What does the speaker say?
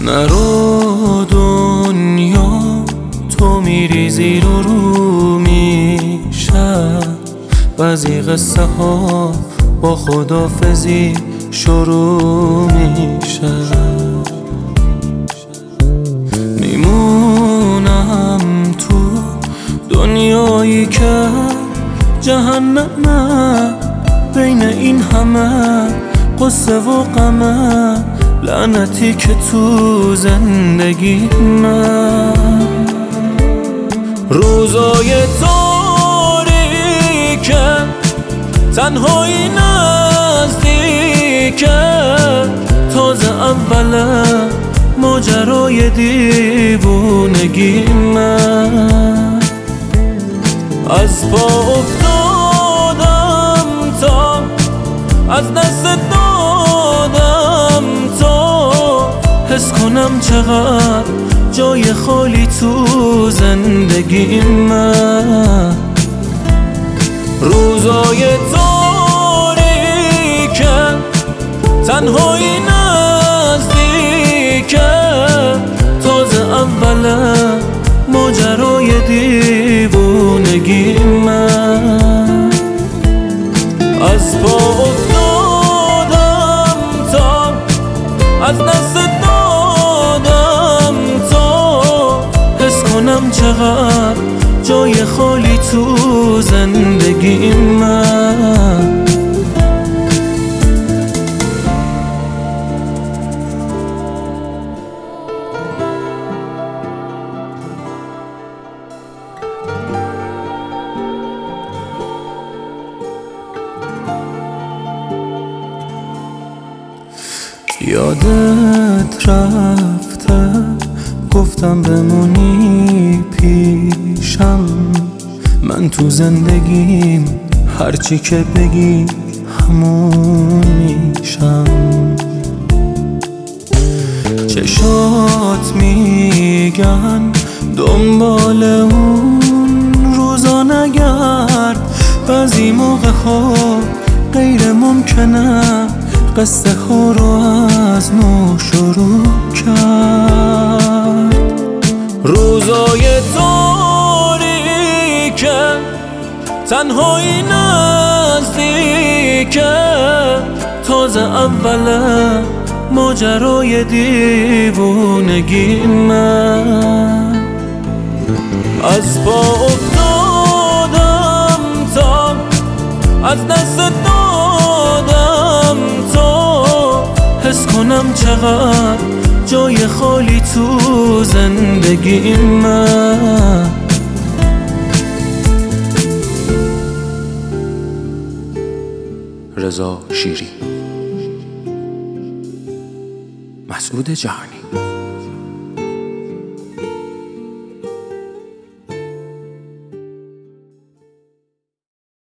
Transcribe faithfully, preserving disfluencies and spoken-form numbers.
نرو دنیا تو میری زیر و رو میشه، بعضی قصه ها با خدافزی شروع میشه. میمونم تو دنیایی که جهنمه، بین این همه قصه و غمه، لعنتی که تو زندگی من. روزای تاریکه، تنهایی نزدیکه، تازه اوله ماجرای دیوونگی من. از پا افتادم تا از دست دادم تا حس کنم چقدر جای خالی تو زندگی من. روزای تاریکه، تنهایی نزدیکه، تازه اوله ماجرای دیوونگی من. از پا افتادم تا از دست دادم تا حس کنم چقدر جای خالی تو زندگی من. یادت رفته گفتم بمونی پیشم، من تو زندگیم هرچی که بگی همون میشم. چشات میگن دنبال اون روزا نگرد، بعضی موقع ها غیر ممکنه قصه ها رو از نو شروع کرد. روزای تاریکه، تنهایی نزدیکه، تازه اوله ماجرای دیوونگی من. از پا افتادم تا از دست دادم تا حس کنم چقدر جای خالی تو زندگی من. رضا شیری. مسعود جهانی.